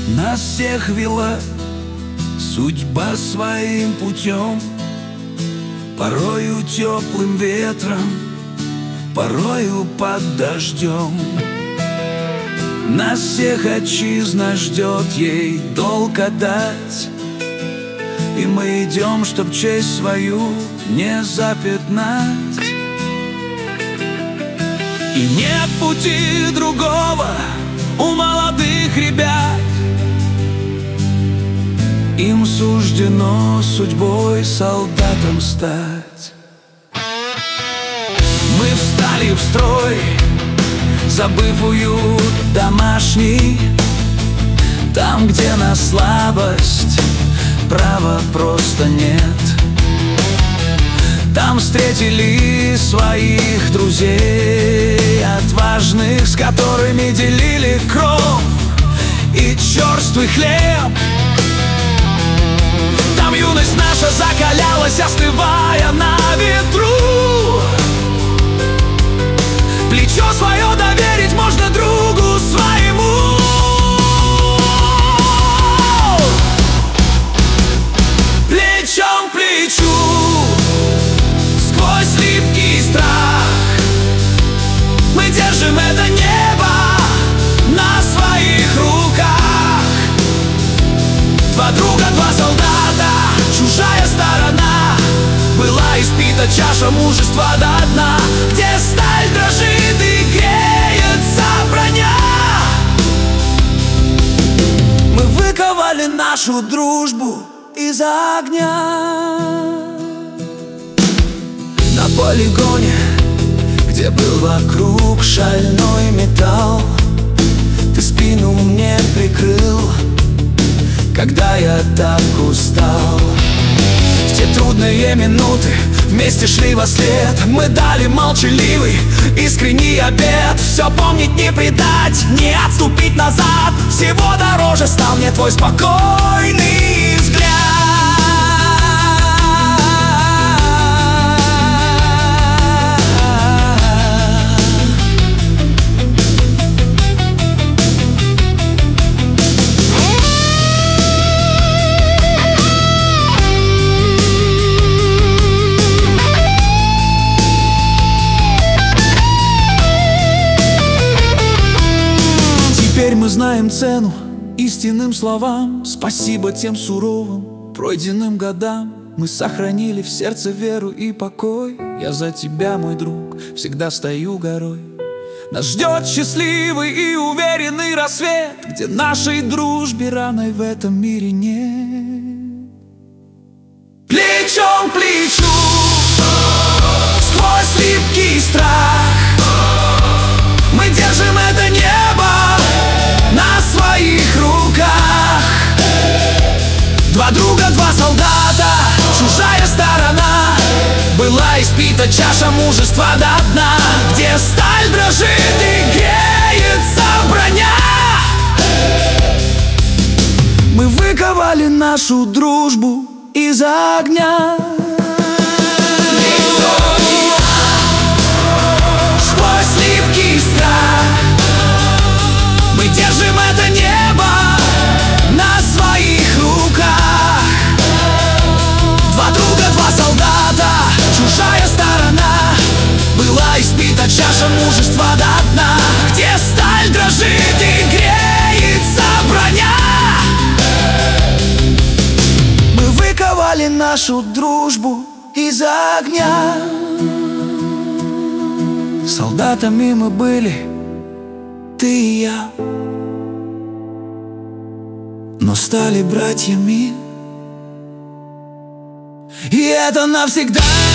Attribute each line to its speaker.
Speaker 1: Нас всех вела судьба своим путем, порою теплым ветром, порою под дождем. Нас всех отчизна ждет ей долг отдать, и мы идем, чтоб честь свою не запятнать. И нет пути другого у молодых ребят, им суждено судьбой солдатом стать. Мы встали в строй, забыв уют домашний, там, где на слабость права просто нет. Там встретили своих друзей отважных, с которыми делили кровь и черствый хлеб. Там юность наша закалялась, остывая на ветру. Плечо свое доверить можно другу своему. Плечом к плечу, сквозь липкий страх, мы держим это небо на своих руках. Два друга, два солдата, чужая сторона, была испита чаша мужества до дна, где сталь дрожит и греется броня. Мы выковали нашу дружбу из огня. На полигоне, где был вокруг шальной металл, ты спину мне прикрыл, когда я так устал. В те трудные минуты вместе шли во след, мы дали молчаливый, искренний обет. Все помнить, не предать, не отступить назад. Всего дороже стал мне твой спокойный взгляд. Теперь мы знаем цену истинным словам. Спасибо тем суровым пройденным годам. Мы сохранили в сердце веру и покой. Я за тебя, мой друг, всегда стою горой. Нас ждет счастливый и уверенный рассвет, где нашей дружбе равной в этом мире нет. Плечом к плечу, сквозь липкий страх, мы держим это небо на своих руках. Два друга, два солдата, чужая сторона, была испита чаша мужества до дна, где сталь дрожит и греется броня. Мы выковали нашу дружбу из огня. Сквозь липкий страх, мы держим это небо на своих руках. Два друга, два солдата, чужая сторона, была испита чаша мужества до дна, где сталь дрожит и греется броня. Мы выковали нашу дружбу из огня. Солдатами мы были, ты и я, но стали братьями, и это навсегда.